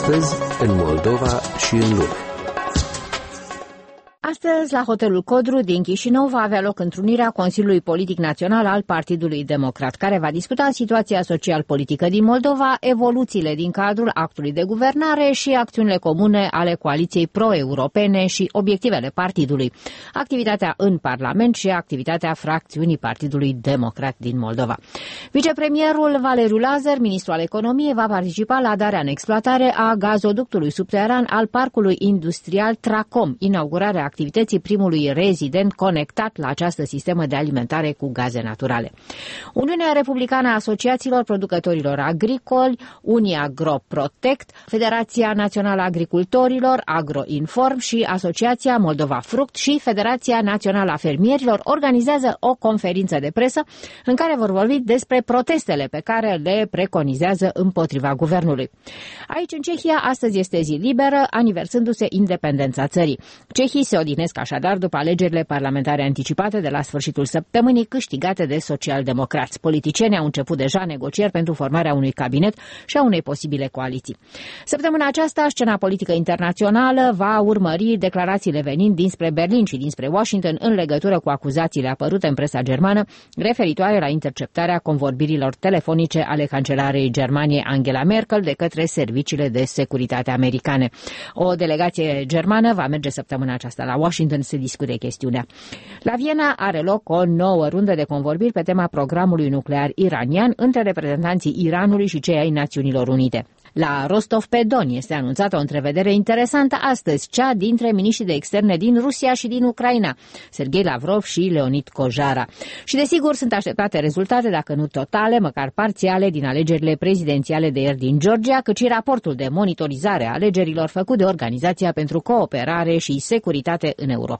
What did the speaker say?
Astăzi, în Moldova și în lume. Astăzi, la Hotelul Codru din Chișinău, va avea loc întrunirea Consiliului Politic Național al Partidului Democrat, care va discuta situația social-politică din Moldova, evoluțiile din cadrul actului de guvernare și acțiunile comune ale coaliției pro-europene și obiectivele partidului, activitatea în Parlament și activitatea fracțiunii Partidului Democrat din Moldova. Vicepremierul Valeriu Lazar, ministrul al economiei, va participa la darea în exploatare a gazoductului subteran al Parcului Industrial Tracom, inaugurarea activității primului rezident conectat la această sistemă de alimentare cu gaze naturale. Uniunea Republicană a Asociațiilor Producătorilor Agricoli, Uniagro-Protect, Federația Națională a Agricultorilor, Agroinform și Asociația Moldova Fruct și Federația Națională a Fermierilor organizează o conferință de presă în care vor vorbi despre protestele pe care le preconizează împotriva guvernului. Aici, în Cehia, astăzi este zi liberă, aniversându-se independența țării. Cehii se odinesc așadar după alegerile parlamentare anticipate de la sfârșitul săptămânii, câștigate de socialdemocrați. Politicienii au început deja negocieri pentru formarea unui cabinet și a unei posibile coaliții. Săptămâna aceasta, scena politică internațională va urmări declarațiile venind dinspre Berlin și dinspre Washington în legătură cu acuzațiile apărute în presa germană referitoare la interceptarea convorbirilor telefonice ale cancelarei Germaniei Angela Merkel de către serviciile de securitate americane. O delegație germană va merge săptămâna aceasta la Washington să discute chestiunea. La Viena are loc o nouă rundă de convorbiri pe tema programului nuclear iranian între reprezentanții Iranului și cei ai Națiunilor Unite. La Rostov-pe-Don este anunțată o întrevedere interesantă astăzi, cea dintre miniștrii de externe din Rusia și din Ucraina, Sergei Lavrov și Leonid Kojara. Și desigur sunt așteptate rezultate, dacă nu totale, măcar parțiale, din alegerile prezidențiale de ieri din Georgia, cât și raportul de monitorizare a alegerilor făcut de Organizația pentru Cooperare și Securitate în Europa.